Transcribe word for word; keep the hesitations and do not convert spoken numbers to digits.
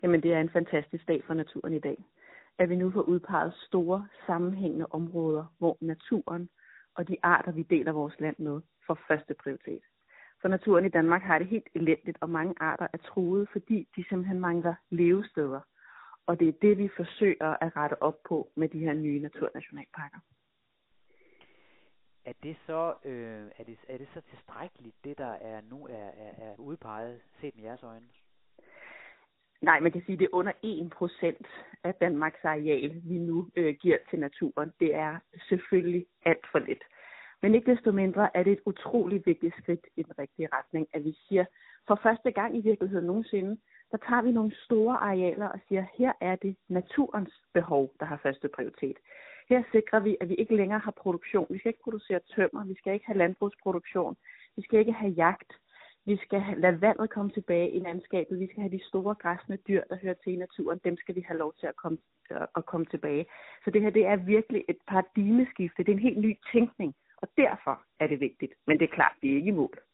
Jamen, det er en fantastisk dag for naturen i dag. At vi nu får udpeget store, sammenhængende områder, hvor naturen og de arter, vi deler vores land med, får første prioritet. For naturen i Danmark har det helt elendigt, og mange arter er truede, fordi de simpelthen mangler levesteder. Og det er det, vi forsøger at rette op på med de her nye naturnationalparker. Er det så, øh, er det, er det så tilstrækkeligt, det der er nu er, er, er udpeget, set med jeres øjne? Nej, man kan sige, at det er under en procent af Danmarks areal, vi nu øh, giver til naturen. Det er selvfølgelig alt for lidt. Men ikke desto mindre er det et utroligt vigtigt skridt i den rigtige retning, at vi siger, for første gang i virkeligheden nogensinde, der tager vi nogle store arealer og siger, her er det naturens behov, der har første prioritet. Her sikrer vi, at vi ikke længere har produktion. Vi skal ikke producere tømmer, vi skal ikke have landbrugsproduktion, vi skal ikke have jagt. Vi skal lade vandet komme tilbage i landskabet. Vi skal have de store græssende dyr, der hører til i naturen. Dem skal vi have lov til at komme, at komme tilbage. Så det her, det er virkelig et paradigmeskifte. Det er en helt ny tænkning, og derfor er det vigtigt. Men det er klart, det er ikke i mål.